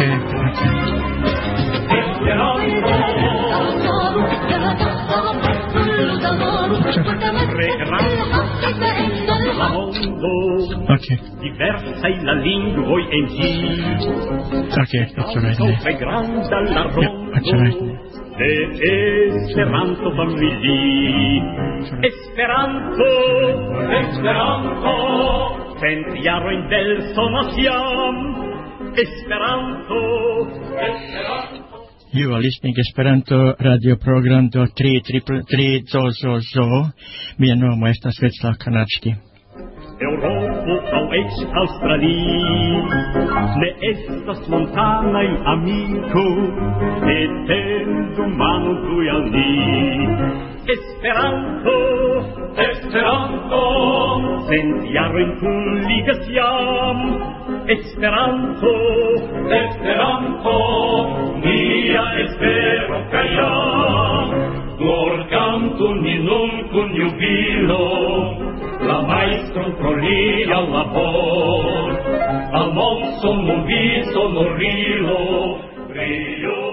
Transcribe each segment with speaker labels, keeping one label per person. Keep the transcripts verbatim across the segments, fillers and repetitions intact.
Speaker 1: Okay.
Speaker 2: Diversa è la lingua in giro.
Speaker 1: Okay, that's all right.
Speaker 2: È grande alla
Speaker 1: Yeah, that's all right.
Speaker 2: E Esperanto famigli. Esperanto, Esperanto. Sentiamo in del sono siam. Esperanto, Esperanto.
Speaker 1: You are listening to Esperanto radio program do tri triple tri zo zo zo. Mia nomo estas Václav Kanačky.
Speaker 2: Europo au ex Australii ne estas montanai amico etendu manu tui al ni. Esperanto, Esperanto, sentiaro in cun ligas iam. Esperanto, Esperanto, mia espero caiam. Nur cantu ni nun cun jubilo, la maestro pro li al labor, al mon sono vi sono rilo, rio.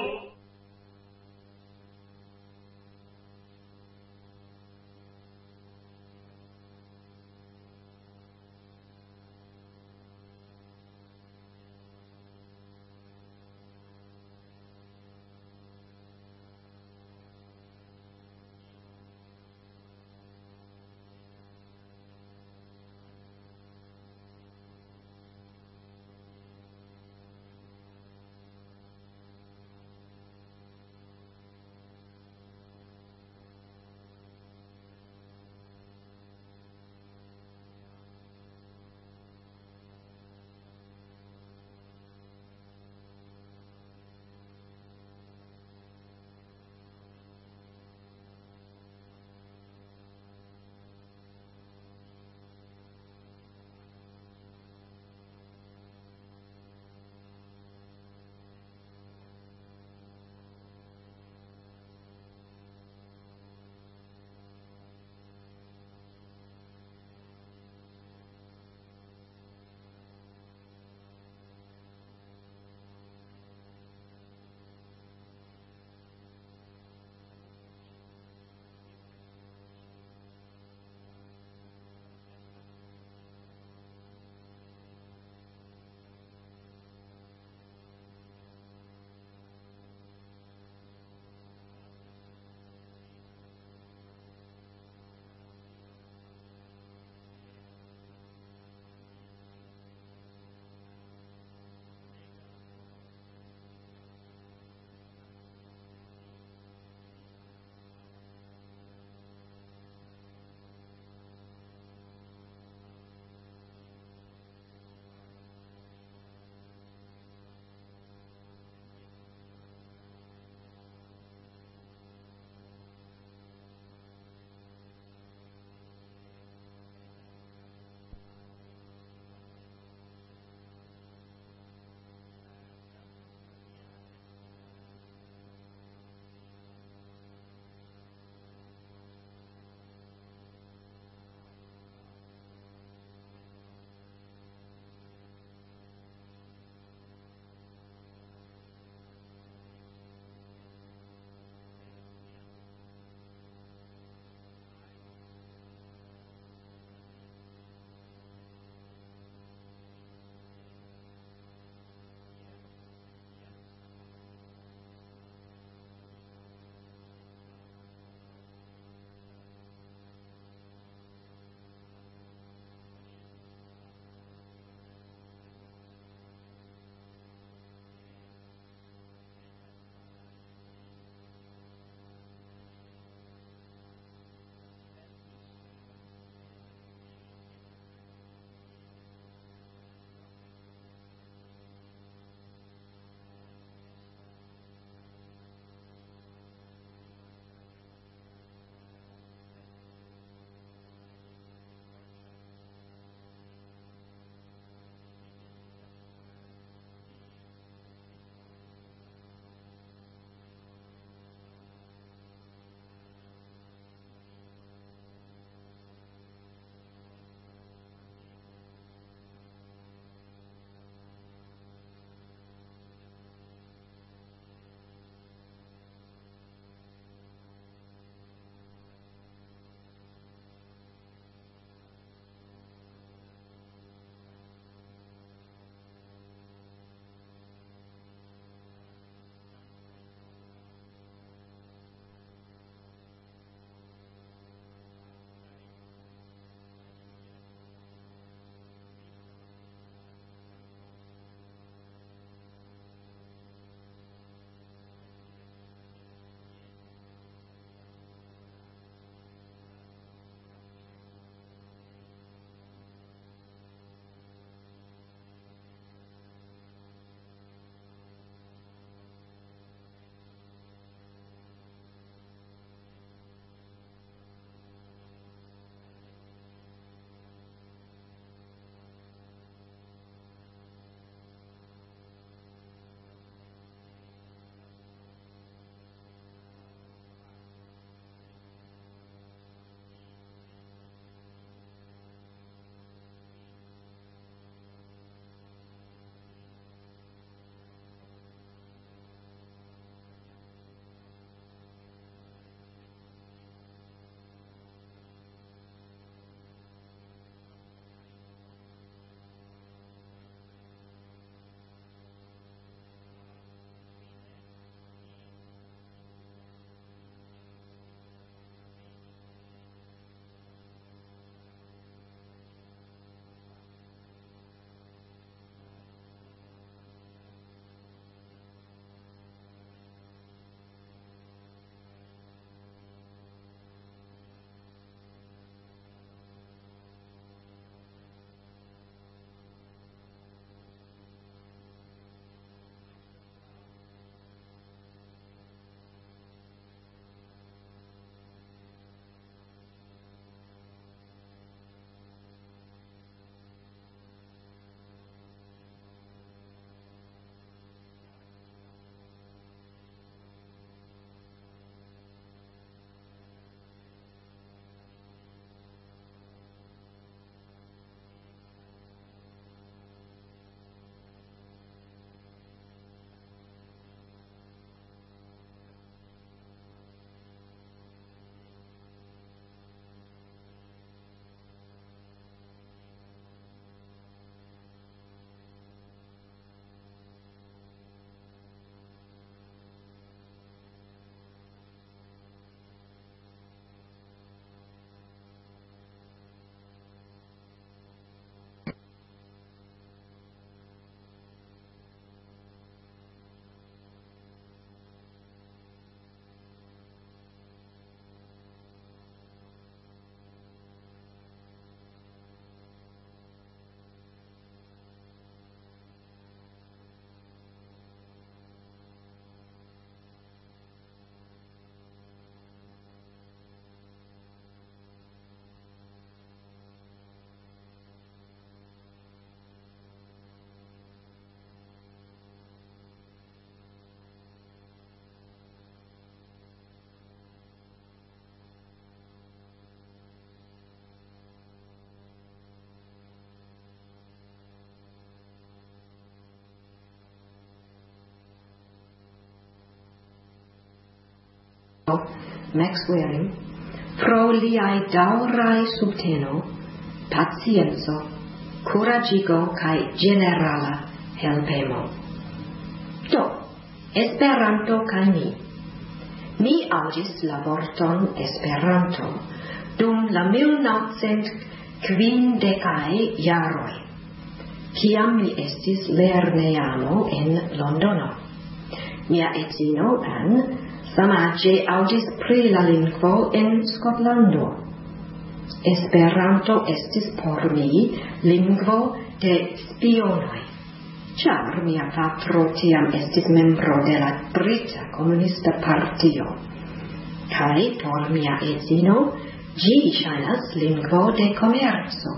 Speaker 3: Maxwell pro liai daŭraj subteno, pacienco, kuraĝigo kaj ĝenerala helpemo. Do, Esperanto kaj mi. Mi aŭdis la vorton Esperanto dum la mil naŭcent kvindekaj jaroj, kiam mi estis lernejano en Londono. Mia edzino Ann samaĝe aŭdis pri la lingvo en Skotlando. Esperanto estis por mi lingvo de spionoj, ĉar mia patro tiam estis membro de la Brita Komunista Partio, kaj por mia edzino ĝi ŝajnas lingvo de komerco.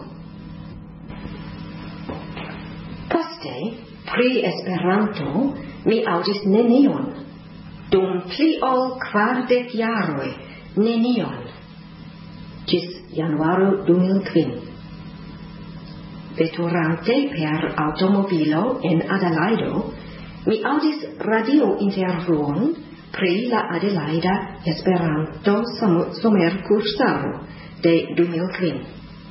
Speaker 3: Poste, pri Esperanto mi aŭdis nenion. Dum pli ol kvardek jaroj nenion. Ĝis januaro du mil kvin. Veturante per aŭtomobilo en Adelaido, mi aŭdis radiointervjuon pri la Adelaida Esperanto somerkursaro de du mil kvin.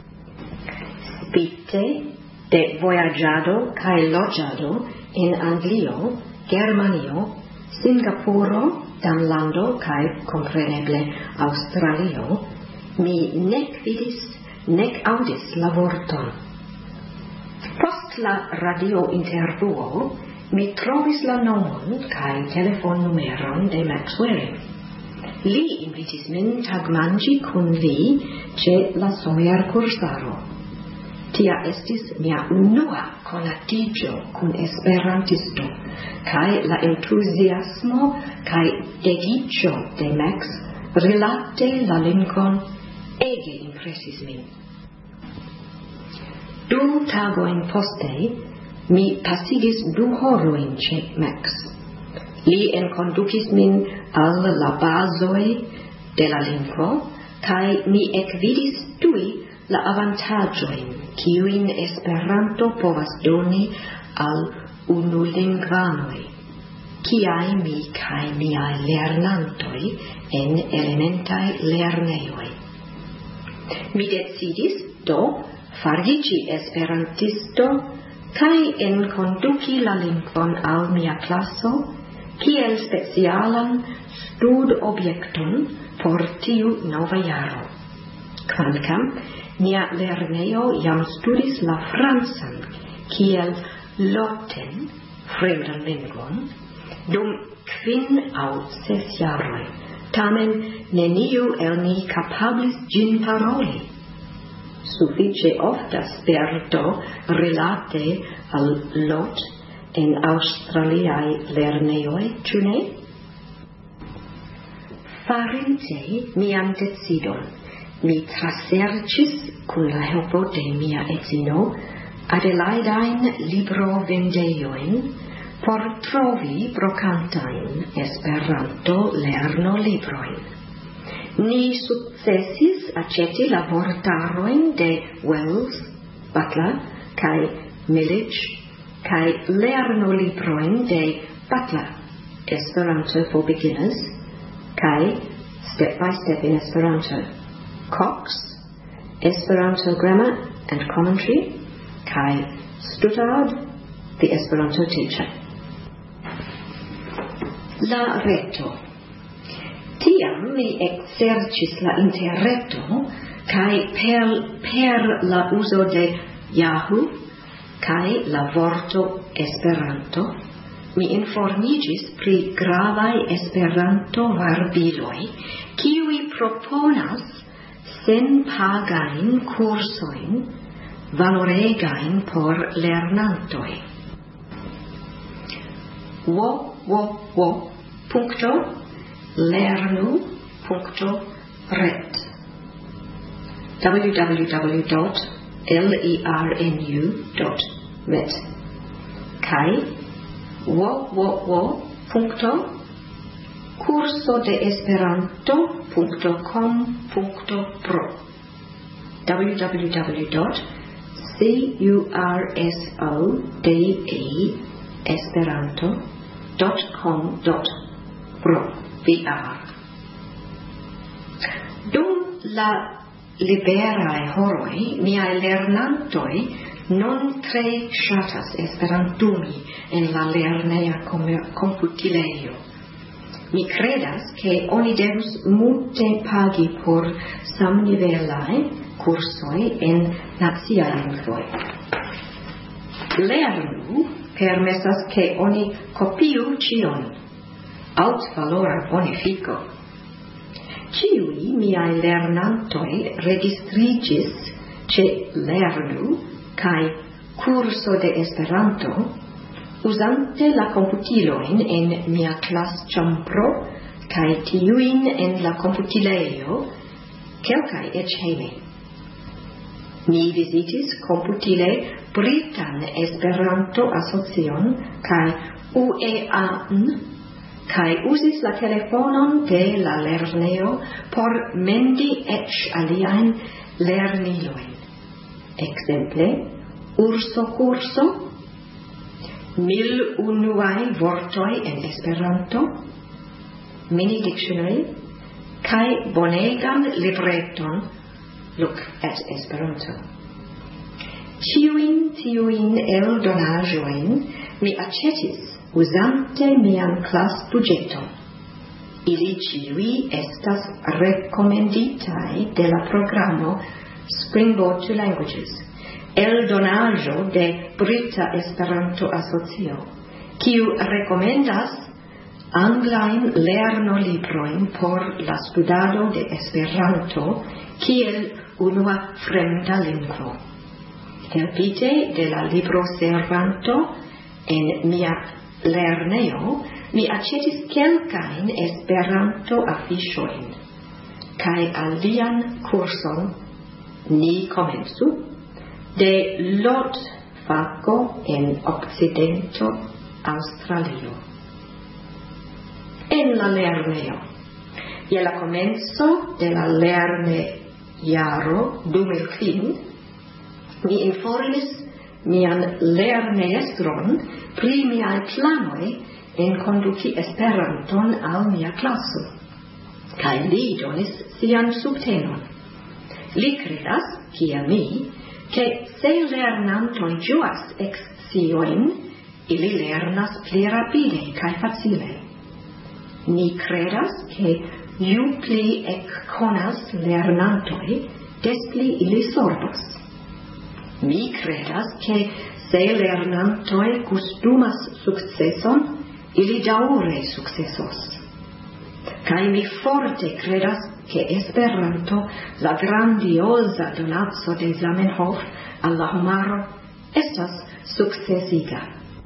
Speaker 3: Spite de vojaĝado kaj loĝado en Anglio, Germanio, Singapuro, Danlando kaj kompreneble Aŭstralio, mi nek vidis nek aŭdis la vorton. Post la radiointervjuo mi trovis la nomon kaj telefonnumeron de Maxwell. Li invitis min tagmanĝi kun li ĉe la somerkursaro. Tia estis mia unua konatiĝo kun esperantisto, kaj la entuziasmo kaj dediĉo de Max rilate la lingvon ege impresis min. Du tagojn poste mi pasigis du horojn ĉe Max. Li enkondukis min al la bazoj de la lingvo, kaj mi ekvidis tuj la avantaĝojn kiujn Esperanto povas doni al unulingvanoj, kiaj mi kaj miaj lernantoj en elementaj lernejoj. Mi decidis do fariĝi esperantisto kaj enkonduki la lingvon al mia klaso kiel specialan studobjekton por tiu nova jaro. Kvankam mia lernejo jam studis la francan kiel loten fremdan lingvon dum kvin aŭ ses jaroj, tamen neniu el ni kapablis ĝin paroli. Sufiĉe ofta sperto rilate al lot en aŭstraliaj lernejoj, ĉu ne? Farinte mian decidon, mi traserĉis kun la helpo de mia edzino Adelaidajn librovendejojn por trovi brokantajn Esperanto lernolibrojn. Ni sukcesis aĉeti la vortarojn de Wells, Butler kaj Milledge kaj lernolibrojn de Butler, Esperanto for Beginners, kaj Step by Step in Esperanto, Cox, Esperanto Grammar and Commentary, kaj Stuttard, The Esperanto Teacher. La reto. Tiam mi ekserĉis la interreto kaj per, per la uzo de Yahoo kaj la vorto Esperanto mi informiĝis pri gravaj Esperanto-varbiloj, kiuj proponas senpagajn kursojn valoregajn por lernantoj. w w w punkto lernu punkto ret w w w dot lernu dot net kaj w w w punkto curso de esperanto punto com punto pro w w w dot curso de esperanto dot com dot pro. Dum la liberae horoi, miai lernantoi non tre shatas esperantumi en la lernea computileio. Mi credas che oni devus multe pagi por samnivelae cursoi en nacia lingvoi. Lernu permessas che oni copiu cion, aut valora bonifico. Ciui miai lernantoi registrigis ce Lernu kai curso de Esperanto, usante la computiloin en mia class chambro kai tiuin en la computileio, kelkai ec hejme. Mi visitis computile Britan Esperanto Asocion kai U E A N kai usis la telefonon de la lerneo por mendi ec aliaen lerniloin. Exemple, urso curso, mil unuae vortoi en Esperanto, mini dictionary, kai bonegan libreton, look at Esperanto. Ciuin tiuin eldonajoin mi accetis usante mian class budgeton. Ili ciui estas recomenditae de la programo Springboard to Languages, eldonajo de Brita Esperanto Asocio, kiu recomendas anglain lernolibroin por la studado de Esperanto kiel unua fremda lingvo. Helpite de la libro servanto en mia lerneo, mi accetis kelkain Esperanto afishoin, kai alian curson ni comenzu de lot faco en Occidento Australio. En la lerneo, je la comenzo de la lerne jaro du mil kvin, mi informis mian lerneestron pri miai planoi en conduci Esperanton al mia klaso, kai li donis sian subtenon. Li credas, kia mi, che se lernantoi juas exioin, ili lernas pli rapide kai facile. Ni credas che ju pli ec conas lernantoi, des pli ili sordos. Mi credas che se lernantoi gustumas successon, ili daure successos. Kai mi forte credas che Esperanto, la grandiosa donazzo de Zamenhof alla homaro, estas successiga.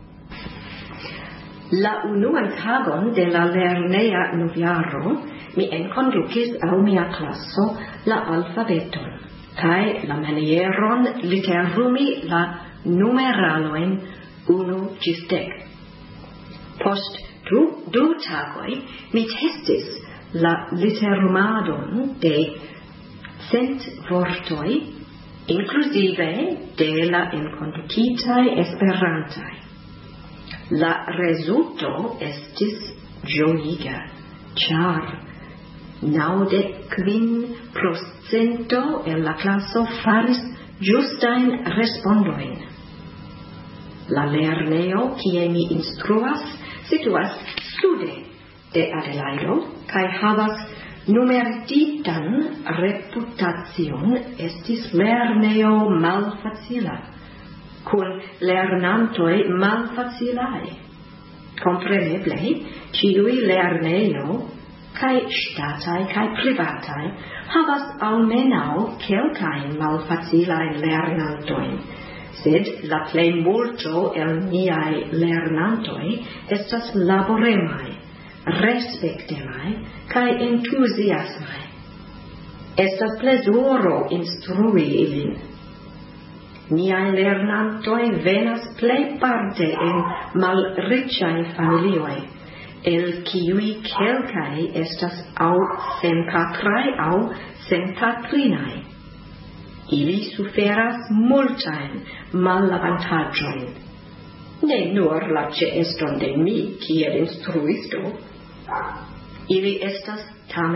Speaker 3: La unuan tagon de la lernea noviaro mi enconducis al mia classo la alfabeton, kai la manieron literumi la numeraloin unu gis dec. Post du, du tagoi mi testis la literumadon de cent vortoi, inclusive de la enconducitae esperantae. La resulto estis gioiga, char naudec quin procento en la classo faris justain respondoin. La lerneo, kie mi instruas, situas sude de Adelaido, kai havas numerditan reputacion estis lerneo malfacila, kun lernantoi malfacilae. Compreneble, ciui lerneo, kai statae kai privatae, havas almenau kelkain malfacilae lernantoin, sed la plei multo el miai lernantoi estas laboremae, respectemae, kai entusiasmae. Estas plezuro instrui ilin. Miai lernantoi venas plei parte en malriciae familioi, el kiui kelkai estas au senpatrae au senpatrinae. Ili suferas multaen malavantaggioin. Ne nur la ceeston de mi, kiel instruisto. Ili estas tamen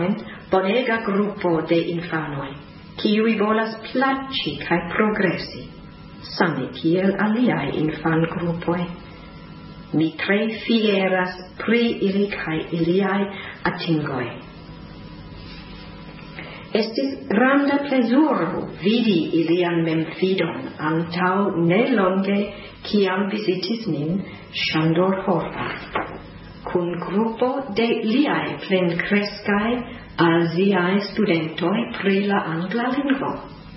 Speaker 3: bonega gruppo de infanoi, kiui volas placi kai progressi, same kiel aliai infan gruppoi. Mi tre fieras pri ili kai iliai atingoi. Estis granda plezuro vidi ilian memfidon antau ne longe kiam visitis nin Sandor Horvath, kun gruppo de liai plenkreskai aziai studentoi pri la angla lingvo.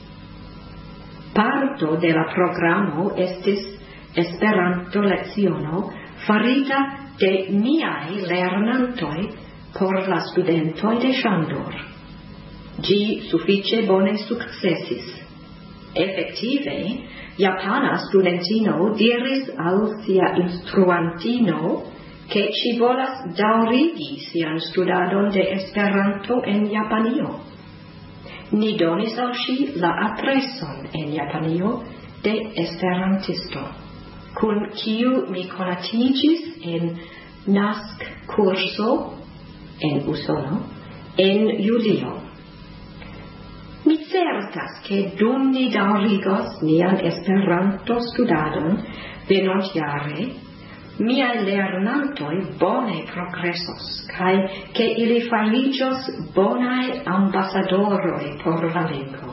Speaker 3: Parto de la programo estis Esperanto leziono farita de miai lernantoi por la studentoi de Sandor. Gi suffice bone successis. Effective, japana studentino diris al sia instruantino che ci volas daurigi sian studadon de Esperanto en Japanio. Ni donis al si la adreson en Japanio de esperantisto, kun kiu mi konatigis en nask kurso en Usono en julio. Mi certas che dum ni daurigos nian Esperanto studadon venontjare, miai lernantoi bone progressos, kai che ili farigios bonae ambassadoroi por la lingvo.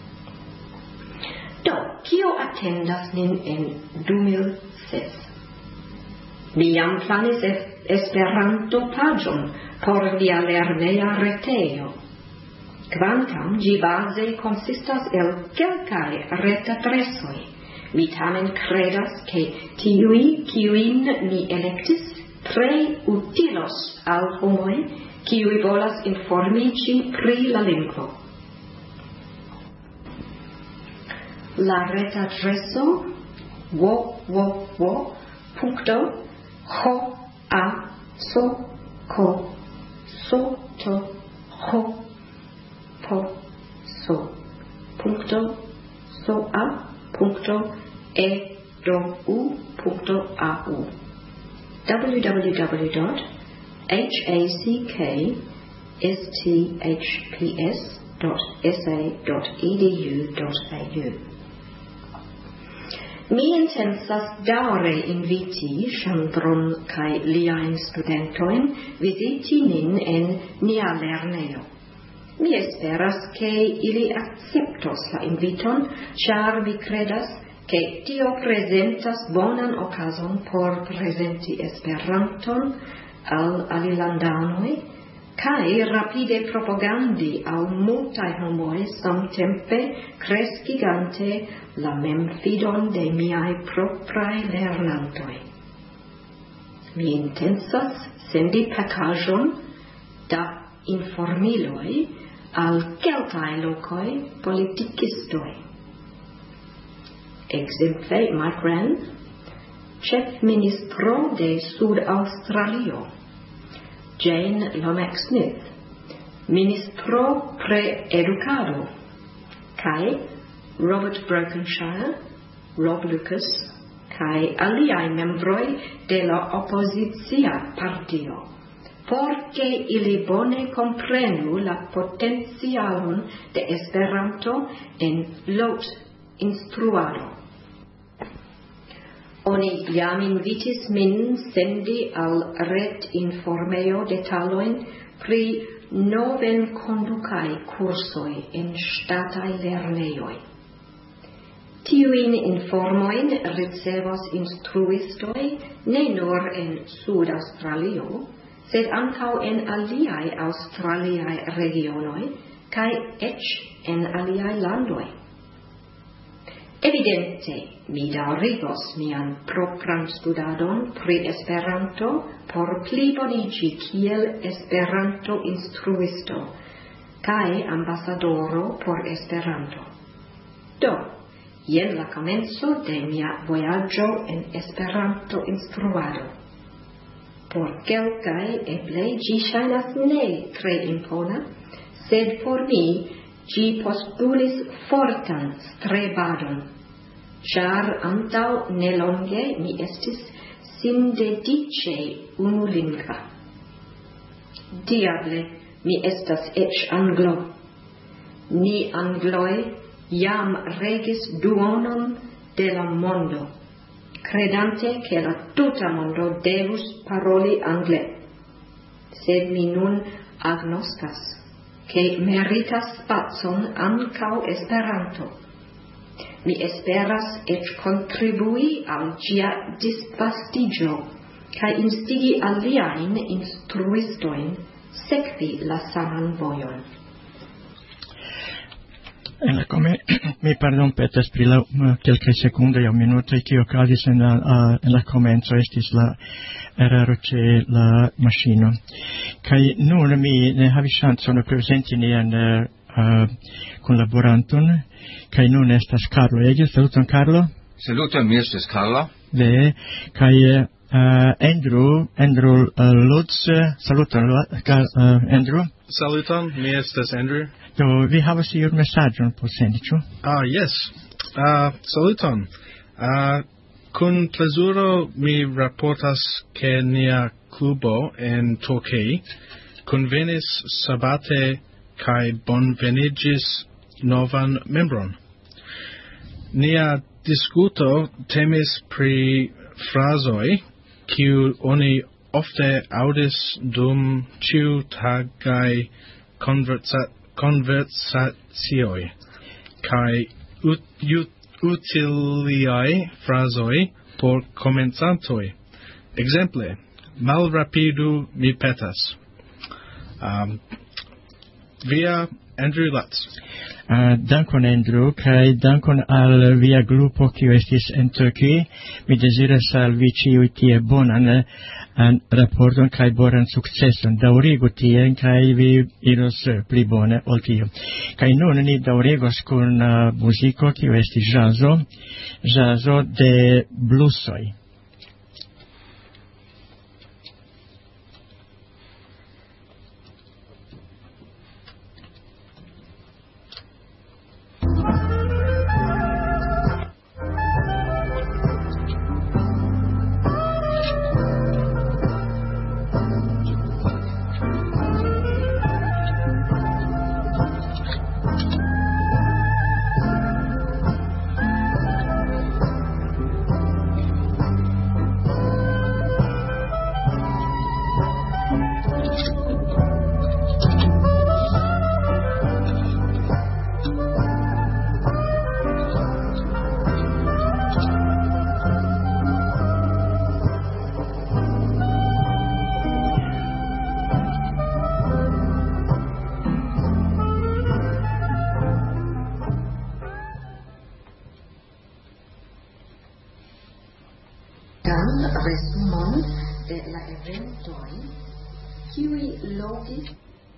Speaker 3: Do, kio attendas nin en du mil ses? Mi jam planis Esperanto pagion por nia lernea retejo. Quantam gi base consistas el kelkai retadresoi, mi tamen credas che tiui kiuin mi electis tre utilos al homoi kiui volas informici pri la lingvo. La retadreso www punto ho a so ko so to ho po so punto so a punto e do u punto a u w w w dot hackstphps dot s a dot e d u dot a u. Mi intensas daure inviti Sandron kai liain studentoin visiti nin en nia lerneo. Mi esperas che ili acceptos la inviton, char vi credas che tio presentas bonan occasion por presenti Esperanton al alilandanoi, kai rapide propagandi al multae homoi samtempe crescigante la memfidon de miai proprae lernantoi. Mi intensas sendi pacajon da informiloi al kelkai lokoi politikistoi. Exemple, Mike Wren, chef ministro de Sud-Australio, Jane Lomax-Smith, ministro pre-educado, kai Robert Brokenshire, Rob Lucas, kai aliai membroi de la oppositia partio, porque ili bone comprenu la potencialon de Esperanto en lot instruado. Oni jam invitis min sendi al ret informeo detaloin pri noven conducai cursoi en statai lerneioi. Tiuin informoin ricevos instruistoi ne nur en Sud-Australio, sed ancau en aliai australiae regionoi, kai ec en aliai landoi. Evidente, mi daurigos mian propran studadon pri Esperanto por plibonigi kiel Esperanto instruisto, kai ambasadoro por Esperanto. Do, jen la comenzo de mia voyaggio en Esperanto instruado. Por kelkai eble gi ŝajnas ne tre impona, sed por mi gi postulis fortan strebadon, ĉar antaŭ nelonge mi estis sindediĉe unulingva. Diable, mi estas ec anglo. Ni angloi iam regis duonon de la mondo, credante che la tuta mondo devus paroli angle. Sed mi nun agnoscas, che meritas spazon ancau Esperanto. Mi esperas ec contribui al gia disvastigio, ca instigi aliaen instruistoin sekvi la saman vojon.
Speaker 1: Eh, come mi pardon petas pri la uh, kelkaj sekundoj aŭ minutoj kio okazis en la uh, en la komenco estis la eraro ĉe la maŝino. Kaj nun mi ne havis ŝancon prezenti nian uh, uh, kunlaboranton, kaj nun estas Carlo Ege. Saluton Carlo.
Speaker 4: Saluton, mi estas Carlo.
Speaker 1: Ve, kaj uh, Andrew, Andrew uh, Lutz. Saluton uh, Andrew.
Speaker 5: Saluton, mi estas Andrew.
Speaker 1: Do vi havas iun mesaĝon por sendi, ĉu?
Speaker 5: Ah, yes. Uh, saluton. Uh, kun plezuro mi raportas ke nia klubo en Torquay kunvenis sabate kaj bonvenigis novan membron. Nia diskuto temis pri frazoj kiu oni ofte aŭdis dum ĉiutagaj konversa conversazioi kai ut, ut, utiliai frazoi por comenzantoi. Exemple, mal rapidu mi petas. Um, via Andrew Lutz.
Speaker 1: Uh, dankon Andrew, kai dankon al via grupo kiu estis en Turkey. Mi deziras al vi ĉiuj tie bonan uh, raporton kaj bonan sukceson. Daŭrigu tien kaj vi iros uh, pli bone ol tio. Kaj nun ni daŭrigos kun uh, muziko kiu estis ĵazo, ĵazo de blusoj.
Speaker 3: Resumon de la eventoj, kiuj logis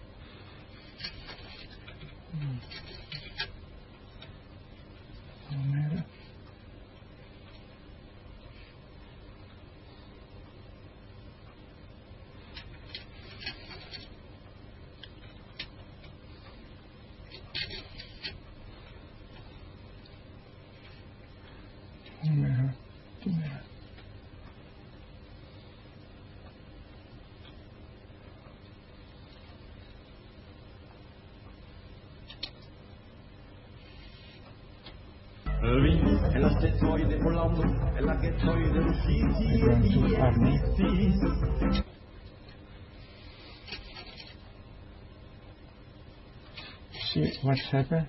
Speaker 2: En la stetoide de Polando, en la getoide de Rusciti.
Speaker 1: See what's happened?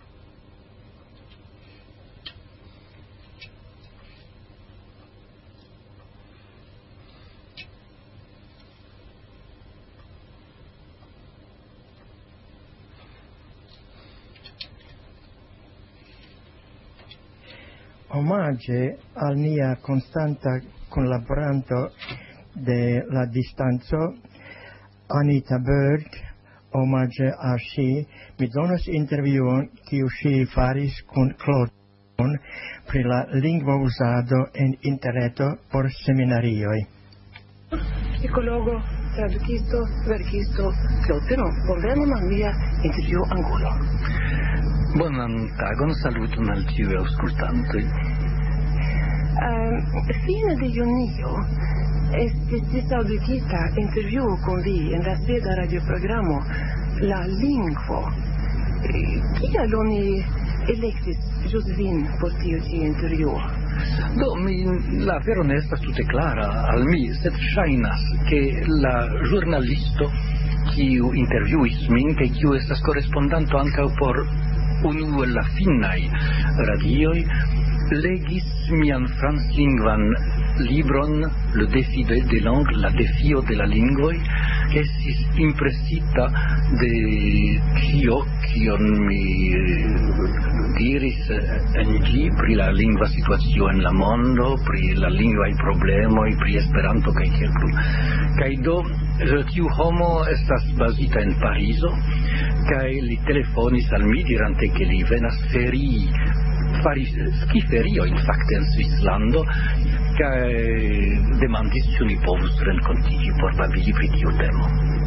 Speaker 1: Omage al nia constanta collaboranto de la distanzo, Anita Berg, omage a si, mi donas interviuon kiu si faris kun Claude pri la lingvo uzado en interreto por seminarioj.
Speaker 6: Ecologo, tradukisto, verkisto, Claude, bonvenon al mia intervju angulo.
Speaker 7: Bonan tagon, saluton al tiuj aŭskultantoj.
Speaker 6: Uh, fine de junio estis auditita intervjuo con vi en la sveda radioprogramo La Lingvo. Kial oni elektis just vin por tiu ĉi intervjuo?
Speaker 7: Do, mi, la vero ne estas tute clara al mi, sed ŝajnas ke la ĵurnalisto kiu intervjuis min kaj kiu estas korespondanto ankaŭ por unu el la finnaj radioj legis mian franclingvan libron Le défi de, de langue, la defio de la lingvoj, che estis impresita de tio kion mi diris en ĝi pri la lingva situacio en la mondo, pri la lingvaj problemoj, pri Esperanto kaj tiel plu. Kaj do tiu homo estas bazita en Parizo, kaj li telefonis al mi dirante ke li venas ferii fari skiferiojn fakte en Svislando, kaj demandis ĉu ni povus renkontiĝi por babili pri tiu temo.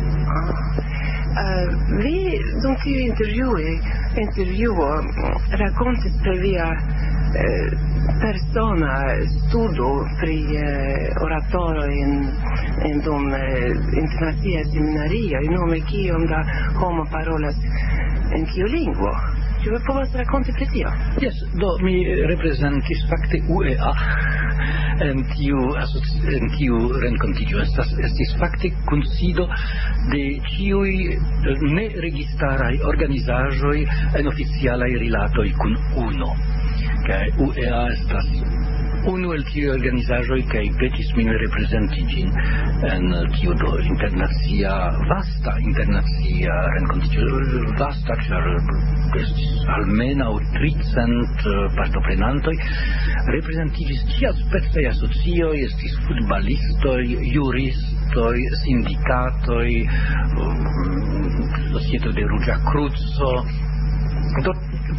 Speaker 6: Uh, vi dum tiu intervjuo intervjuo rakontis per via eh, persona studo pri eh, oratoro in in dum eh, internacia seminario in nome kiom da homo parolas en kiu lingvo. Ĉu vi povas rakonti pri tio?
Speaker 7: Yes, do mi reprezentis fakte U E A en tiu en tiu renkontiĝo. Estas estis fakte kunsido de ĉiuj ne registaraj organizaĵoj en oficialaj rilatoj kun UNO. Kaj U E A estas unu el tiuj organizaĵoj kaj petis min reprezenti ĝin en tiu do internacia vasta internacia renkontiĝo, vasta, ĉar estis almenaŭ tricent partoprenantoj, reprezentiĝis tiaspecaj asocioj, estis futbalistoj, juristoj, sindikatoj, Societo de Ruĝa Kruco, do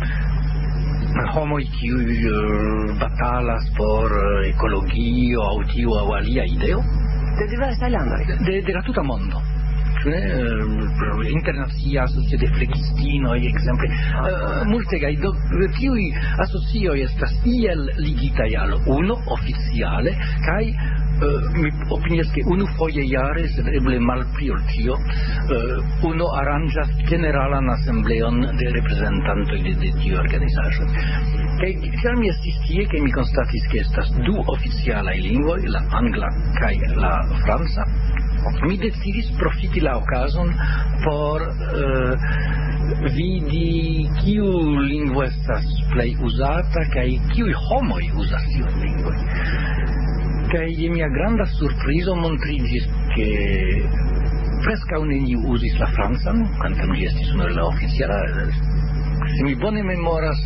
Speaker 7: homoj kiuj batalas por ekologio aŭ tiu aŭ alia ideo
Speaker 6: de diversaj landoj,
Speaker 7: de, de la tuta mondo. Internacia asocio de flegistinoj, ekzemple, uh, multegaj. Do tiuj asocioj estas iel ligitaj al UNO oficiale kaj uh, mi opinias ke unu foje jare, sed eble malpli ol tio, uh, UNO aranĝas generalan asembleon de reprezentantoj de, de tiu organizaĵo. Kaj ĉar mi estis tie, kaj mi konstatis ke estas du oficialaj lingvoj, la angla kaj la franca, mi decidis profiti la okazon por uh, vidi kiu lingvo estas plej uzata kaj kiuj homoj uzas tiun lingvon. Kaj je mia granda surprizo montriĝis ke preskaŭ neniu uzis la francan, kvankam ĝi estis unu el la oficiala. Se mi bone memoras,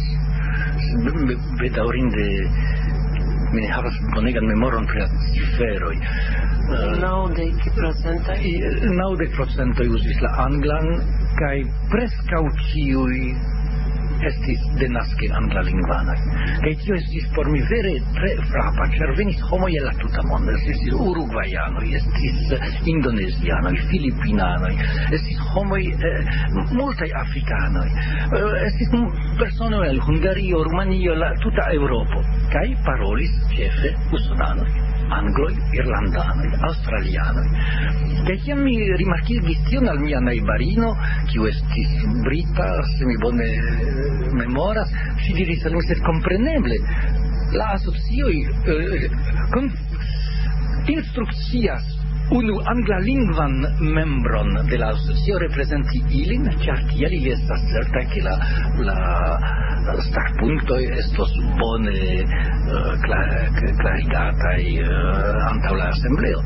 Speaker 7: bedaŭrinde mi ne havas bonegan memoron pri la ciferoj.
Speaker 6: Naŭdek procentoj
Speaker 7: naŭdek procentoj uzis la anglan kaj preskaŭ ĉiuj estis denaske anglalingvanoj. Kaj tio estis por mi vere tre frapa, ĉar venis homoj el la tuta mondo. Estis urugvajanoj, estis indonezianoj, filipinanoj, estis homoj eh, multaj afrikanoj, eh, estis personoj el Hungario, Rumanio, la tuta Eŭropo, kaj parolis ĉefe usonanoj, angloj, irlandanoj, aŭstralianoj. Kaj kiam mi rimarkigis tion al mia najbarino, kiu estis brita, se mi bone memoras, ŝi diris al mi, sed kompreneble la asocioj eh, kon instrukcias unu anglalingvan membron de la asocio reprezenti ilin, ĉar tiel ili estas certaj ke la, la starpunktoj estos bone uh, klar, klarigataj uh, antaŭ la asembleo.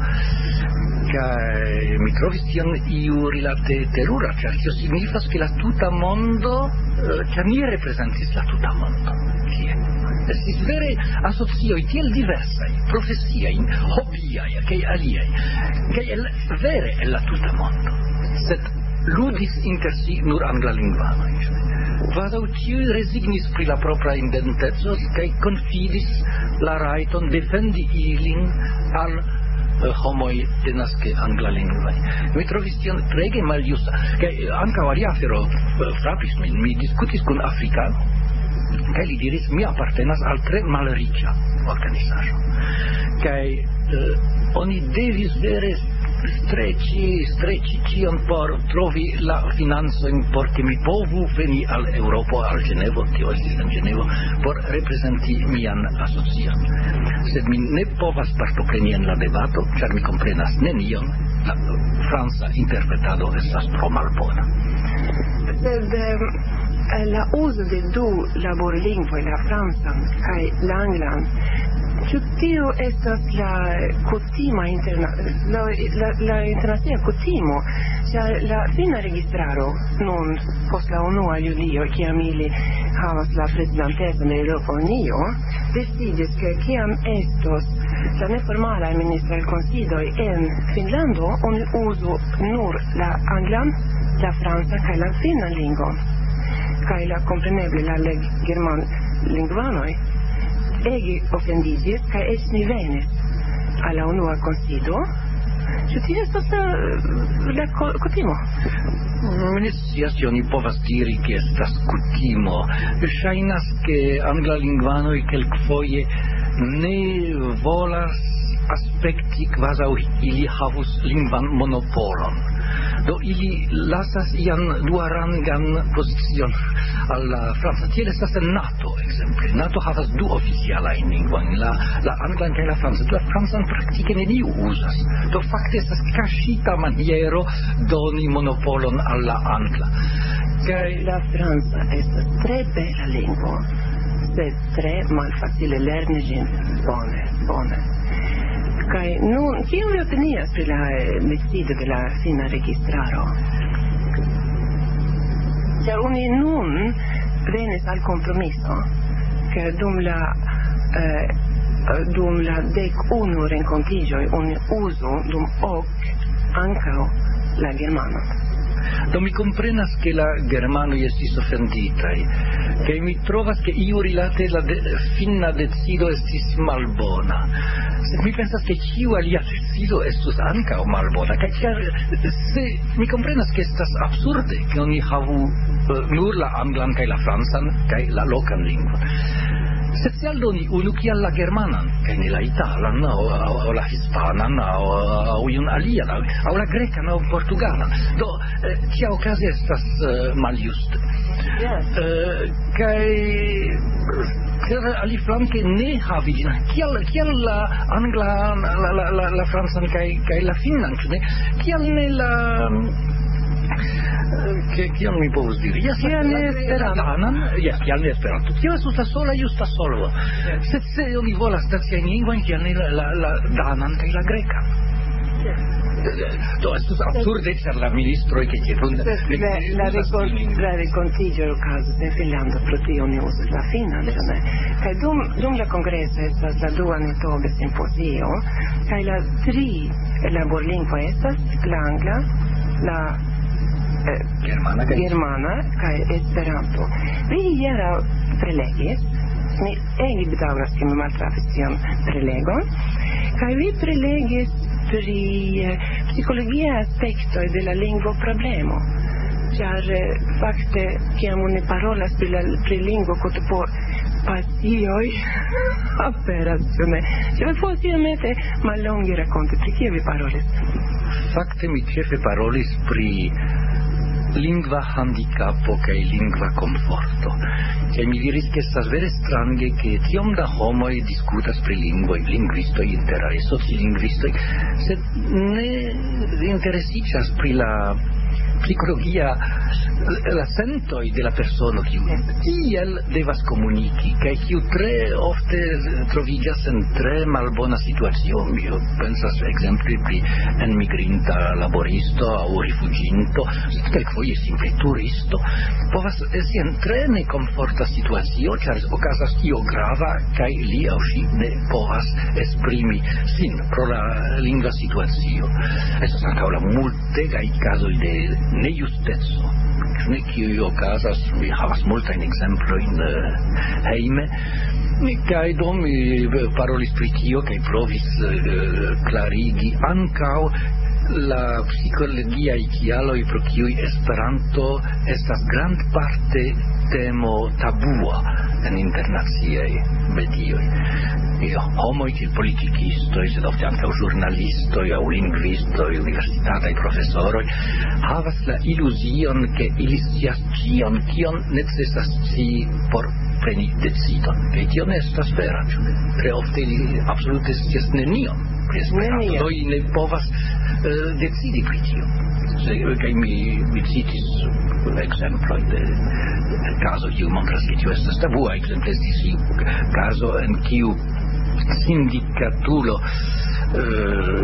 Speaker 7: Kaj mi trovis tion iu rilate terura, ĉar tio signifas ke la tuta mondo, uh, ĉar ni reprezentis la tuta mondo. Tie estis vere asocioj tiel diversaj, profesiaj, hobiaj kaj aliaj, kaj el, vere en la tuta mondo, sed ludis inter si nur anglalingvanoj. Kvazaŭ ĉiuj rezignis pri la propra identeco kaj konfidis la rajton defendi ilin al uh, homoj denaske anglalingvaj. Mi trovis tion trege maljusta. Kaj ankaŭ alia afero uh, frapis min. Mi diskutis kun afrikano, kaj li diris, mi apartenas al tre malriĉa organizaĵo. Kaj uh, oni devis vere streci, streci cion por trovi la financojn por ke mi povu veni al Eŭropo, al Ĝenevo, tio estis en Ĝenevo, por reprezenti mian asocion. Sed mi ne povas partopreni en la debato, ĉar mi komprenas nenion, la franca interpretado estas tro malbona.
Speaker 6: Sed la uzo de du laborlingvoj, la francan kaj la anglan, ĉu tio estas la kutima interna la, la, la internacia kutimo, ĉar la fina registraro nun post la unua julio, kiam ili havas la prezidantecon de Eŭropa Unio, decidis ke kiam estos la neformala ministra konsidoj en Finnlando, oni uzu nur la anglan, la franca kaj la finnan lingvon, kaj la kompreneble la german lingvanoj ege ofendiĝis kaj eĉ ni venis al la unua konsido. Ĉu tio estas la kutimo?
Speaker 7: Mi ne scias, ĉu oni povas diri ke estas kutimo. Ŝajnas ke anglalingvanoj kelkfoje ne volas aspekti kvazaŭ ili havus lingvan monopolon. Do ili lasas ian duarangan pozicion al la franca. Tiel estas en NATO, ekzemple. NATO havas du oficialajn lingvojn, la, la anglan kaj la francan. La francan praktike neniu uzas. Do fakte estas kaŝita maniero doni monopolon al la angla.
Speaker 6: Kaj la franca estas tre bela lingvo, sed tre malfacile lerni ĝin. Bone, bone. Kaj nun, kion vi opinias pri la decido de la fina registraro? Ĉar oni nun venis al kompromiso, ke dum la eh, dum la dek unu renkontiĝoj oni uzu dum ok ankaŭ la germanan.
Speaker 7: Do mi comprenas che la germanoj estis ofenditaj, kaj mi trovas ke iu rilate la de, finna decido estis malbona. Sed mi pensas ke ĉiu alia decido estus ankaŭ malbona, kaj ĉar se mi comprenas ke estas absurde ke oni havu uh, nur la anglan kaj la francan kaj la lokan lingvon. Sed se aldoni unu kiel la germanan, kaj ne la italan, aŭ, aŭ, aŭ la hispanan, aŭ, aŭ iun alian, aŭ, aŭ la grekan, aŭ portugalan, do eh, ĉiaokaze estas eh, maljuste.
Speaker 6: Yes.
Speaker 7: Eh, kaj per aliflanke ne havi ĝin. Kiel kiel la anglan, la la la, la francan kaj kaj la finnan, ĉu ne? Kiel ne la che kiam mi povus diri? Ja, kiel ne Esperanto? Ja, kiel ne Esperanto. Tio estas la sola justa solvo. Sed se oni volas naciajn lingvojn, kiel ne la, la, la danan kaj la grekan. Do estus absurde, ĉar la ministroj ke ĉirunde
Speaker 6: la renkontiĝo okazas en Finnlando, pro tio oni uzas la finnan. Kaj dum dum la kongreso estas la dua Notobe simpozio, kaj la tri laborlingvoj estas la angla, la Eh,
Speaker 7: germana,
Speaker 6: germana kaj Esperanto. Vi hieraŭ prelegis, mi ege bedaŭras ke mi maltrafis tiun prelegon, kaj vi prelegis pri eh, psikologiaj aspektoj de la lingvoproblemo. Ĉar eh, fakte kiam oni parolas pri la pri lingvo kotopo pasioj aperas, ĉu ne? Ĉu vi povas iomete mallonge rakonti pri kio vi parolis?
Speaker 7: Fakte mi ĉefe parolis pri lingva handicapo kaj lingva komforto. Kaj mi diris ke estas vere strange ke tiom da homoj diskutas pri lingvoj, lingvistoj interalie, sociolingvistoj, sed ne interesiĝas pri la psicologia, la sentoj de la persono kiu tiel devas komuniki, kaj kiu tre ofte troviĝas en tre malbona situacio. Mi pensas ekzemple pri enmigrinta laboristo aŭ rifuĝinto, kelkfoje simple turisto, povas esti en tre nekomforta situacio, ĉar okazas io grava kaj li aŭ ŝi ne povas esprimi sin pro la lingva situacio. Estas ankaŭ la multegaj kazoj de nejusteco, ne kiuj okazas, mi havas multajn ekzemplojn hejme, kaj do mi parolis pri tio kaj provis uh, klarigi ankaŭ la psicologia i kialoj pro kiuj Esperanto estas grandparte temo tabua en internaciaj medioj. Homoj kiel politikistoj, sed ofte ankaŭ ĵurnalistoj aŭ lingvistoj, universitataj profesoroj havas la iluzion, ke ili scias ĉion, kion necesas scii por preni decidon. Kaj tio ne estas vera. Tre ofte ili absolute scias nenion pri Esperanto, do ili ne povas uh, decidi pri tio. Kaj mi, mi citis ekzemploj de caso kiu montras ke tio estas tabua. Ekzemple estis caso en kiu sindikatulo uh,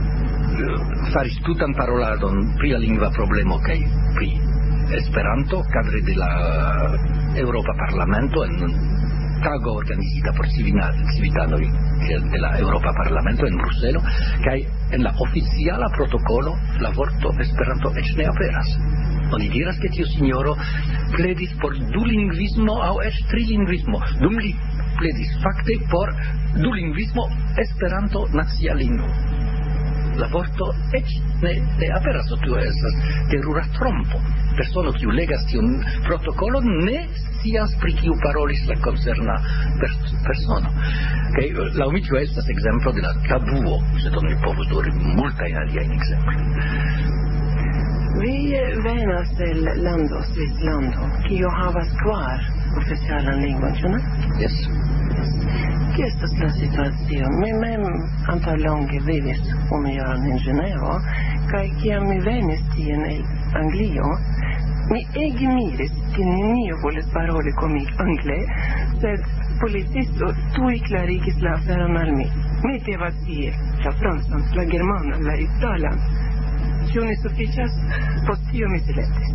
Speaker 7: faris tutan paroladon pri la lingva problemo kaj pri Esperanto kadre de la Europa Parlamento en tago organizita por civitanoj de la Europa Parlamento en Bruselo, kaj en la oficiala protokolo la vorto Esperanto eĉ ne aperas. Oni diras ke tiu sinjoro pledis por dulingvismo aŭ eĉ trilingvismo, dum li pledis fakte por dulingvismo Esperanto nacia lingvo. La vorto eĉ ne, ne aperas, tio estas terura trompo. Persono kiu legas tiun protokolon ne scias pri kiu parolis la koncerna pers- persono. Kaj laŭ mi tio estas ekzemplo de la tabuo, sed oni povus doni multajn aliajn ekzemplojn.
Speaker 6: Vi venas el lando, Svislando, kiu havas kvar oficialan lingvon, ĉu ne?
Speaker 7: Yes.
Speaker 6: Kie estas la situacio? Mi mem antaŭ longe vivis unu jaron en Ĝenevo, kaj kiam mi venis tien el Anglio, mi ege miris ke neniu volis paroli kun mi angle, sed policisto tuj klarigis la aferon al mi. Mi devas scii la francan, la germanan, la italan. Ĉu ne sufiĉas? Post tio mi silentis.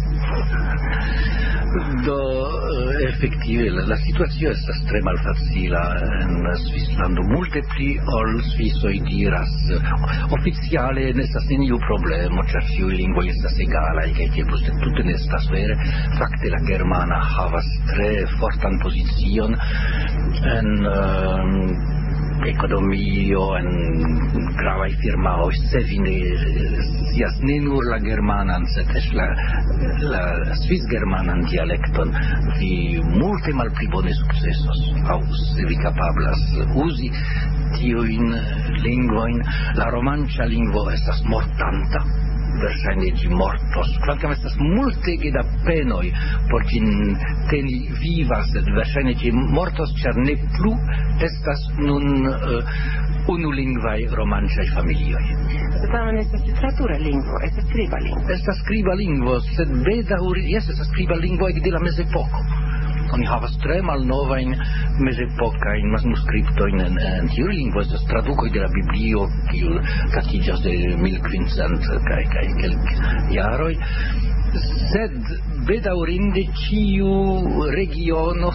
Speaker 7: Do efektive la, la situacio estas tre malfacila en Svislando, multe pli ol svisoj diras. Oficiale ne estas neniu problemo, ĉar ĉiuj lingvoj estas egalaj, kaj tiel poste tute ne estas vere. Fakte la germana havas tre fortan pozicion en uh, ekonomio, en gravaj firmaoj, se vi ne scias ne nur la germanan, sed eĉ la, la svisgermanan dialekton, vi multe malpli bone sukcesos, aŭ se vi kapablas uzi tiujn lingvojn. La romanĉa lingvo estas mortanta. Verŝajne ĝi mortos, kvankam estas multege da penoj por ĝin teni viva, sed verŝajne ĝi mortos, ĉar ne plu estas nun uh, unulingvaj romanĉaj familioj.
Speaker 6: Tamen estas literatura lingvo, estas skriba lingvo.
Speaker 7: Estas skriba lingvo, sed bedaŭri, jes, estas skriba lingvo ekde la mezepoko. Oni havas tre malnovajn mezepokajn manuskriptojn en, en tiu lingvo, estas tradukoj de la Biblio, kiu datiĝas de mil kvincent kaj kaj kelkjaroj. Sed bedaŭrinde ĉiu regiono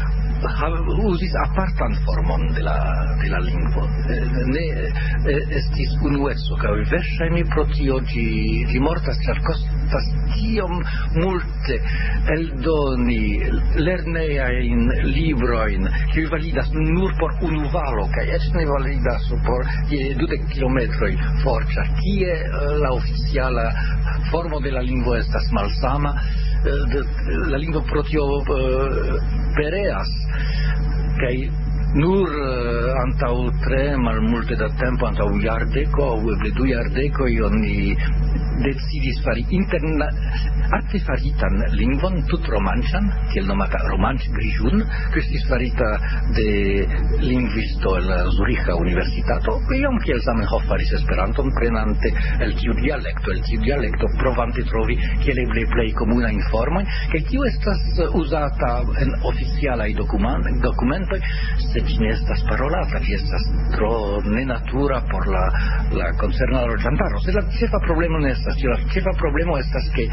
Speaker 7: uzis apartan formon de la, de la lingvo. Ne estis unueco, kaj verŝajne pro tio ĝi, ĝi mortas, ĉar kostas tiom multe eldoni lernejajn librojn, kiuj validas nur por unu valo, kaj eĉ ne validas por dudek kilometroj for, ĉar tie la oficiala formo de la lingvo estas malsama. La lingvo pro tio uh, pereas, kaj nur uh, antaŭ tre malmulte da tempo, antaŭ jardeko aŭ eble du jardekoj, oni decidis fari interna artefaritan lingvon tut romanĉan, tiel nomata romanĉ-griĵun, kiu estis farita de lingvisto el la Zuriĥa Universitato, iom kiel Zamenhof faris Esperanton, prenante el tiu dialekto, el tiu dialekto provante trovi kiel eble plej komunajn formojn, kaj tiu estas uzata en oficialaj dokumentoj, sed ĝi ne estas parolata, ĝi estas tro nenatura por la, la koncerna loĝantaro. Sed la ĉefa problemo ne estas tio, la ĉefa problemo estas ke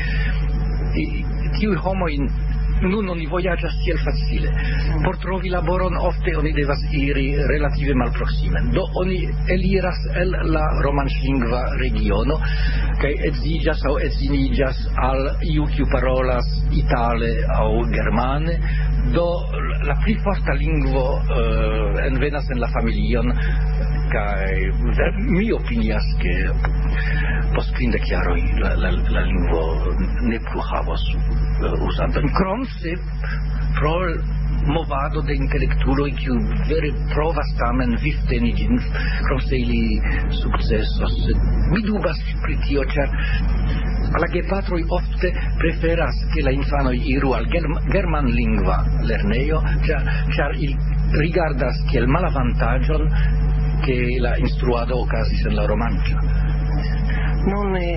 Speaker 7: tiuj homoj nun oni vojaĝas tiel facile. Por trovi laboron ofte oni devas iri relative malproksimen. Do oni eliras el la romanŝlingva regiono kaj edziĝas aŭ edziniĝas al iu kiu parolas itale aŭ germane. Do la pli forta lingvo uh, envenas en la familion, kaj mi opinias ke post kvindek jaroj la, la, la lingvo ne plu havas uh, uzanton. Krom se pro movado de intellectuloi kiu vere provas tamen vivteni ĝin, krom se ili sukcesos. Mi dubas pri tio, ĉar la gepatroj ofte preferas ke la infanoj iru al germanlingva lernejo, ĉar, ĉar ili rigardas kiel malavantaĝon ke la instruado okazis en la romanĉa.
Speaker 6: Non ne,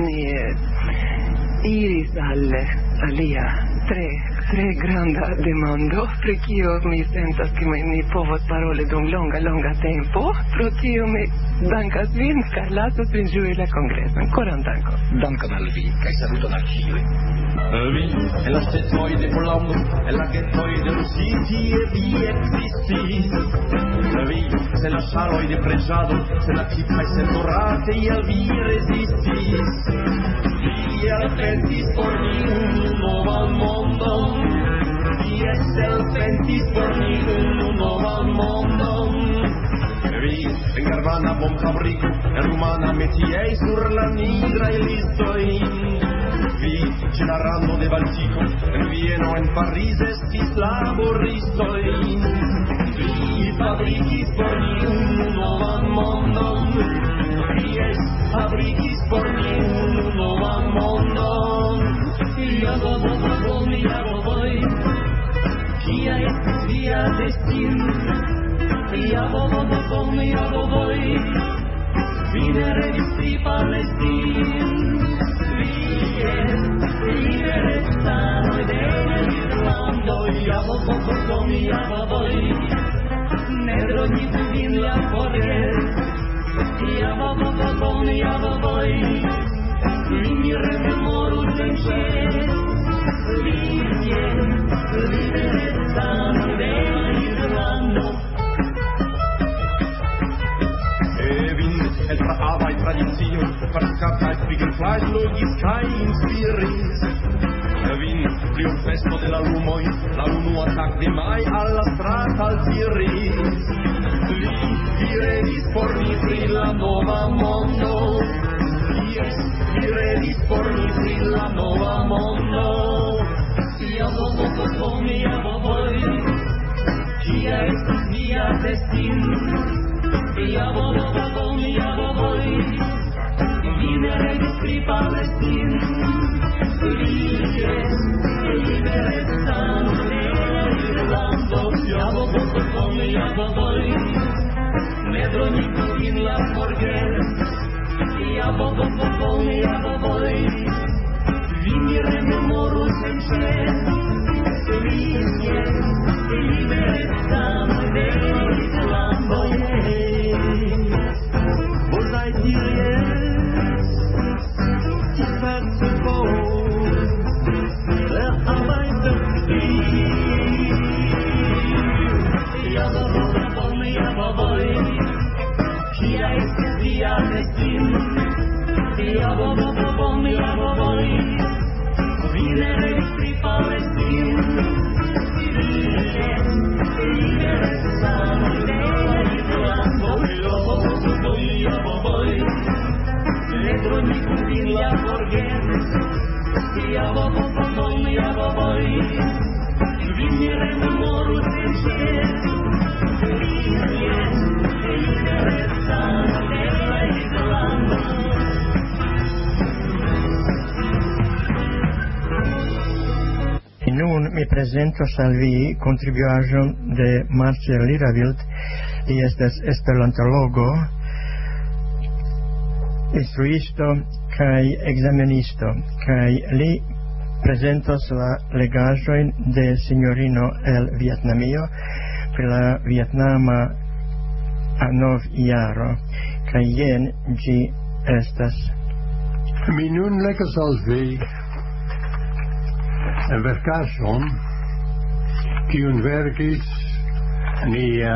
Speaker 6: ne iris al alia tre tre granda demando, pri kio mi sentas ke mi, mi povas paroli dum longa longa tempo, pro tio mi dankas vin, Scarlato, sin ĝui la kongreson. Koran dankon.
Speaker 7: Dankon al vi, kaj saluton al ĉiuj.
Speaker 2: Vi, en la stetoj de Pollando, en la getoj de Lucie, vi existis. Vi, se la ŝaloj de preĝado, se la tipaj sentorate, iel vi rezistis. Vi elpentis por ni unu novan mondon, vi elpentis por ni unu novan mondon. Vi, en Germana bomfabriko, en Rumana metiej sur la nigraj listoj. Vi, ĉe la rando de Baltiko, en Vieno, en Paris estis laboristoj. Vi fabrikis por ni unu novan mondon, vi fabrikis por ni unu novan mondon. Ja boboj, ja boboj, kia estis via destino. Ja boboj, ja boboj, vi ne revis pri Palestin. Liberezza de Irlando, ja boboj, ja boboj, ne dronitu vin la forget. Ja boboj, ja boboj, li mi rememoru senĉe. Liberezza de Irlando. El praava y tradicio, parcata y frigenfleisch logis kai inspiris. Vin pri un festo de la lumoj, la unua tag de maj al la strat altiris. Vi, vi redis por ni pri la nova mondo. Yes, vi redis por ni pri la nova mondo. Ja boboj, ja boboj, kia estis via destino. Ja boboj, ja boboj, vi ne revis pri Palestin. Liberezza de Irlando. Ja boboj, ja boboj, ne dronitu vin la forget. Ja boboj, ja boboj, vi mi rememoru senĉe. Liberezza de Irlando. Wo seid ihr jetzt? Die Feste wohl, der Arbeiter flieht. Ja boboj, ja boboj, kia estis via destino. Ja boboj, ja boboj, vi ne revis pri Palestin. Liberezza de Irlando. Ja boboj, ne dronitu vin la forget. Ja boboj, ja boboj, vi mi rememoru senĉe. Liberezza de Irlando.
Speaker 1: Nun mi prezentos al vi kontribuaĵon de Marcel Liravilt. Li estas esperantologo, instruisto kaj ekzamenisto, kaj li prezentos la legaĵojn de sinjorino el Vjetnamio pri la vjetnama novjaro. Kaj jen ĝi estas.
Speaker 8: Mi nun legas al vi en verkaĵon kiun verkis nia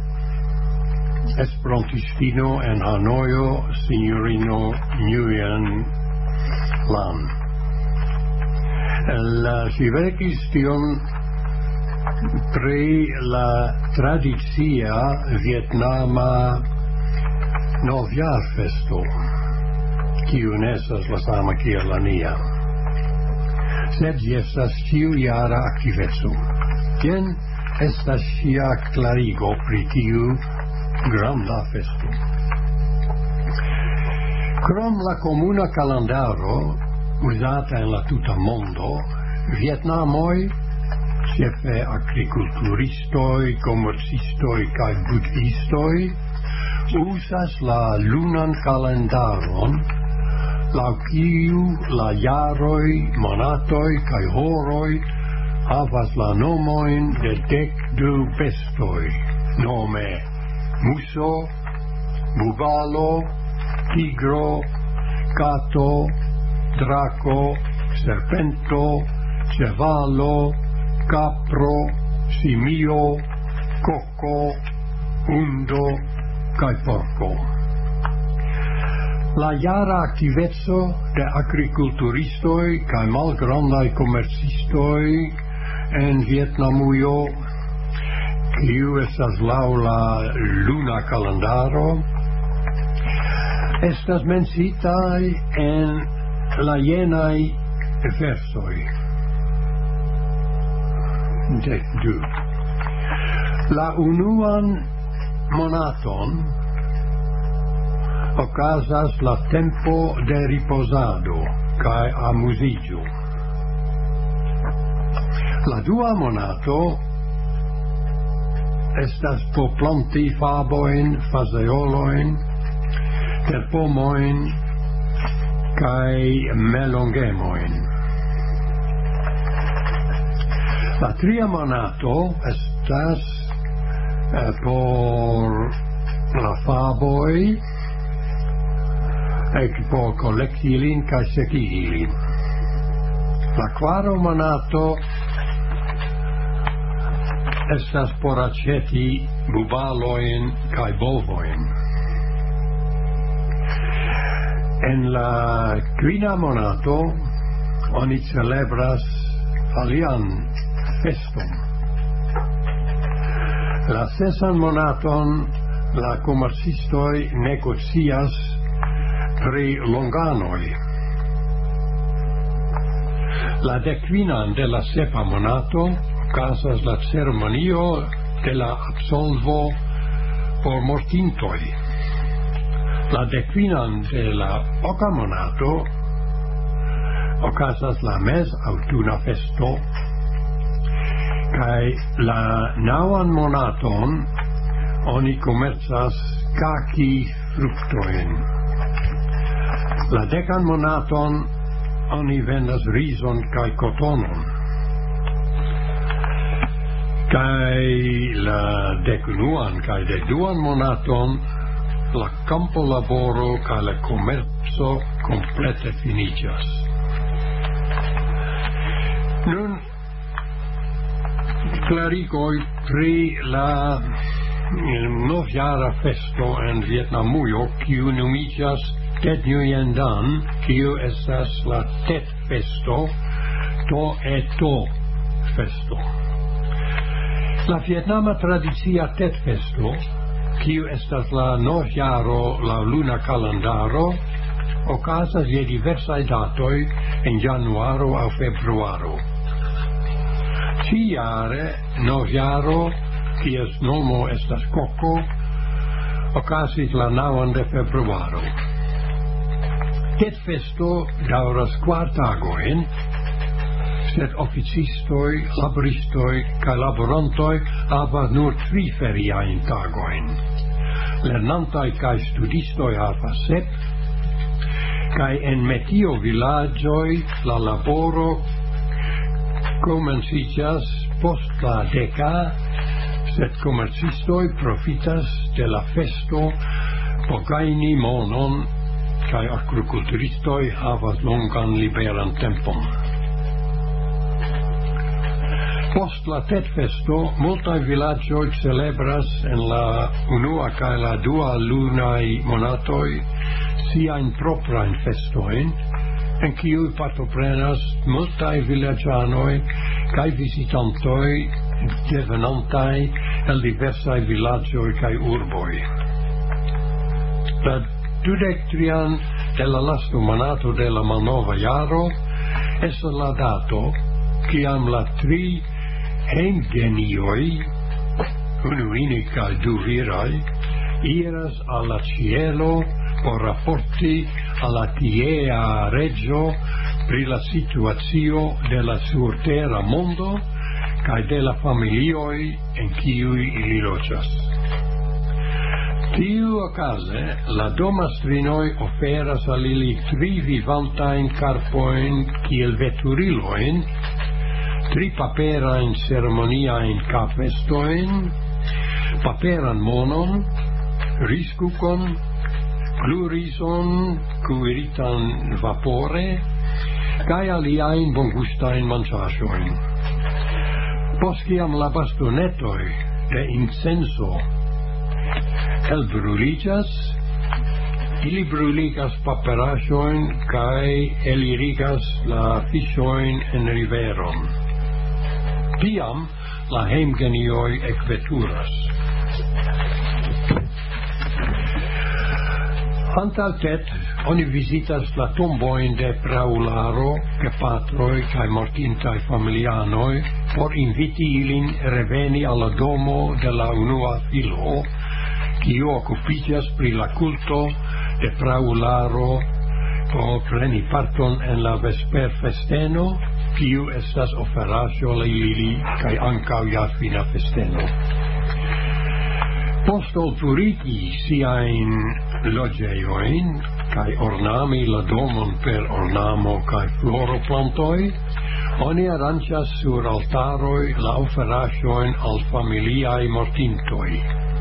Speaker 8: esperantistino en Hanojo, sinjorino Nguyen Lan. La si verkis tion pri la tradicia vietnama novjarfesto. kiu ne estas la sama kiel la nia. Sed ĝi estas ĉiujara aktiveco. Jen estas ŝia klarigo pri tiu granda festo. Krom la komuna kalendaro uzata en la tuta mondo, vietnamoj, ĉefe agrikulturistoj, komercistoj kaj budhistoj, uzas la lunan kalendaron, laŭ kiu la jaroj, monatoj kaj horoj havas la nomojn de dek du bestoj, nome muso, bubalo, tigro, kato, drako, serpento, ĉevalo, capro, simio, coco, hundo, kaj porco. La jara aktiveco de agrikulturistoj kaj malgrandaj komercistoj en Vietnamujo, kiu estas laŭ la luna kalendaro, estas menciitaj en la jenaj versoj. Dek du. La unuan monaton okazas la tempo de riposado kaj amuziĝo. La dua monato estas por planti fabojn, fazeolojn, terpomojn kaj melongemojn. La tria monato estas eh, por la faboj ek por kolekti ilin kaj seki ilin. La kvara monato estas por aĉeti bubalojn kaj bovojn. En la kvina monato oni celebras alian feston. La sesan monaton la komercistoj negocias pri longanoj. La dekvinan de la sepa monato okazas la ceremonio de la absolvo por mortintoj. La dekvinan de la oka monato okazas la mez-aŭtuna festo, kaj la naŭan monaton oni komercas kaki fruktojn. La dekan monaton oni vendas rizon kaj kotonon. Kaj la dekunuan kaj dekduan monaton la campo laboro kaj la komerco komplete finiĝas. Nun clarigoj pri la novjara festo en Vietnamujo, kiu nomiĝas Tet Nguyen Dan, kiu estas la Tet festo, to et to festo. La vietnama tradicia Tet festo, kiu estas la novjaro la luna kalendaro, okazas je diversaj datoj en januaro aŭ februaro. Ĉiujare novjaro, kies nomo estas Koko, okazis la naŭan de februaro. Tetfesto daŭras kvar tagojn, sed oficistoj, laboristoj kaj laborantoj havas nur tri feriajn tagojn. Lernantaj kaj studistoj havas sep, kaj en metio vilaĝoj la laboro komenciĝas post la deka, sed komercistoj profitas de la festo por gajni monon, kaj agrikulturistoj havas longan liberan tempon. Post la Tetfesto, multaj vilaĝoj celebras en la unua kaj la dua lunaj monatoj siajn proprajn festojn, en kiuj partoprenas multaj vilaĝanoj kaj vizitantoj devenantaj el diversaj vilaĝoj kaj urboj. La dudek trian de la lasto monato de la malnova jaro estas la dato kiam la tri hejmgenioj, unuini kaj du viraj, iras al la cielo por rapporti alla tiea regio pri la situacio de la surtera mondo kaj de la familioj en kiuj ili loĝas. Tiu okaze la domastrinoj oferas al ili tri vivantajn karpojn kiel veturilojn, tri paperajn ceremoniajn kapvestojn, paperan monon, riskukon, plurison kuiritan vapore, kaj aliajn bongustajn manĝaĵojn. Post kiam la bastonetoj de incenso elbruliĝas, ili bruligas paperaĵojn kaj elirigas la fiŝojn en riveron. Tiam la hejmgenioj ekveturas. Antaŭ tet oni vizitas la tombojn de praularo, gepatroj kaj mortintaj familianoj por inviti ilin reveni al la domo de la unua filo, kiu okupiĝas pri la kulto de praularo por preni parton en la vesperfesteno, kiu estas oferaĵo al ili kaj ankaŭ jarfina festeno. Post olturigi siajn loĝejojn kaj ornami la domon per ornamo kaj floroplantoj, oni aranĝas sur altaroj la oferaĵojn al familiaj mortintoj.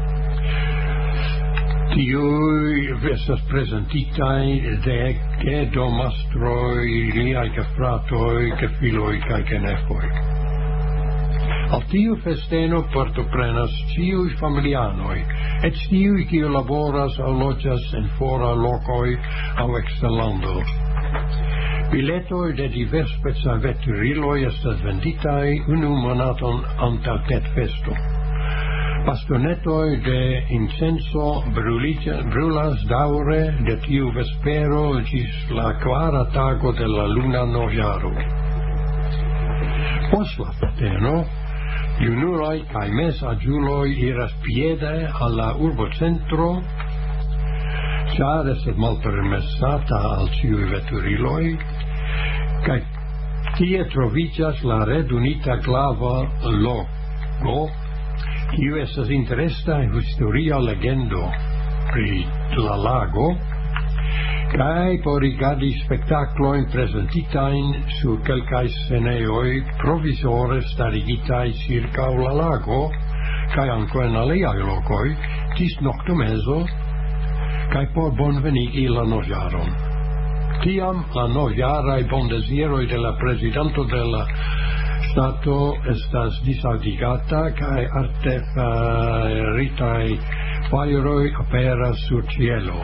Speaker 8: Tiuj estas prezentitaj de gedomastroj, liaj gefratoj, gefiloj kaj genepoj. Al tiu festeno partoprenas ĉiuj familianoj, eĉ tiuj kiuj laboras aŭ loĝas en fora lokoj aŭ eksterlando. Biletoj de diversspecaj veturiloj estas venditaj unu monaton antaŭ tetfesto. Bastonetoj de incenso brulas daŭre de tiu vespero ĝis la kvara tago de la luna novjaro. Post la festeno, junuloj kaj mesaĝuloj iras piede al la urbocentro, ĉar estas malpermesata al ĉiuj veturiloj, kaj tie troviĝas la redunita glava logo, kiu estas interesa historia legendo pri la lago, kaj por rigardi spektaklojn prezentitajn sur kelkaj scenejoj provizore starigitaj ĉirkaŭ la lago, kaj ankaŭ en aliaj lokoj ĝis noktomezo, kaj por bonvenigi la novjaron. Tiam la novjaraj bondeziroj de la prezidanto de la stato estas disaudigata kaj artefaritaj fajroj aperas sur ĉielo.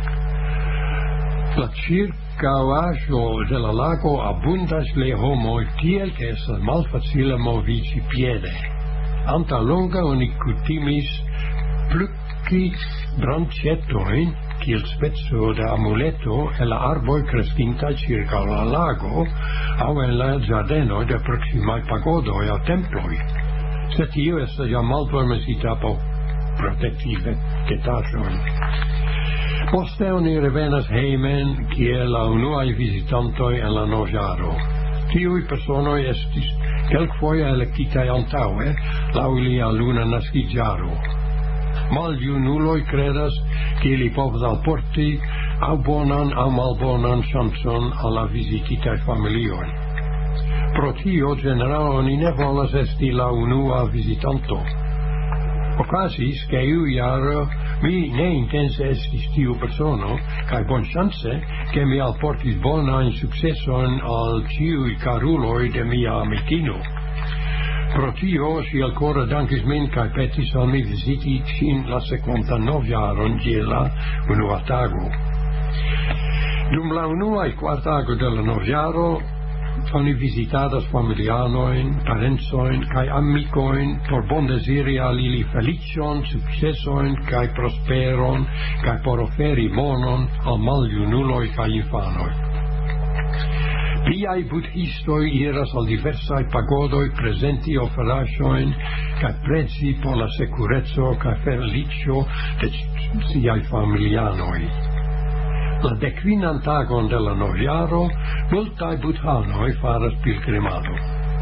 Speaker 8: La ĉirkaŭaĵo de la lago abundas je homoj tiel ke estas malfacile moviĝi piede. Antaŭlonge oni kutimis pluki branĉetojn kiel speco de amuleto el la arboj kreskintaj ĉirkaŭ la lago aŭ en la ĝardenoj de proksimaj pagodoj aŭ temploj. Sed tio estas jam malpermesita por protekti vegetaĵojn. Poste oni revenas hejmen kiel la unuaj vizitantoj en la novjaro. Tiuj personoj estis kelkfoje elektitaj antaŭe laŭ ilia luna naskiĝjaro. Maljunuloj kredas ke ili povas alporti aŭ bonan aŭ malbonan ŝancon al la vizititaj familioj. Pro tio ĝenerale oni ne volas esti la unua vizitanto. Okazis ke iujare mi ne intense estis tiu persono, kaj bonŝance ke mi alportis bonajn sukcesojn al ĉiuj karuloj de mia amikino. Pro tio ŝi elkore dankis min kaj petis al mi viziti ŝin la sekvantan novjaron je la unua tago. Dum la unuaj kvar tago de la novjaro oni visitadas familianoin, parenzoin, kai amicoin, por bon desiri al ili felicion, successoin, kai prosperon, kai por oferi monon al maljunuloi kai infanoi. Pliai buddhistoi iras al diversai pagodoi presenti oferasioin, kai prezi por la securezzo, kai felicio de siai familianoi. La decquinan tagon de la noviaro, multae buddhanoi faras pilgrimado.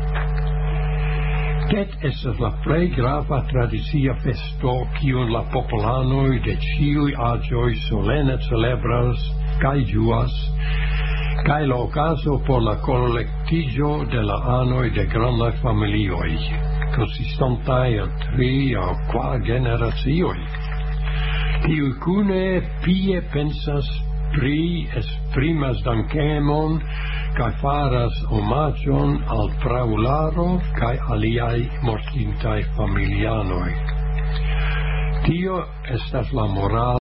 Speaker 8: Tet estas la plei grava tradicia festo, kiun la popolanoi de ciui agioi solene celebras, kai juas, kai la ocaso por la collectigio de la anoi de grandai familioi, consistantai el tri o qua generazioi, kiui cune pie pensas pri esprimas dankemon, kai faras omagion al praularo, kai aliai mortintai familianoi. Tio estas la moral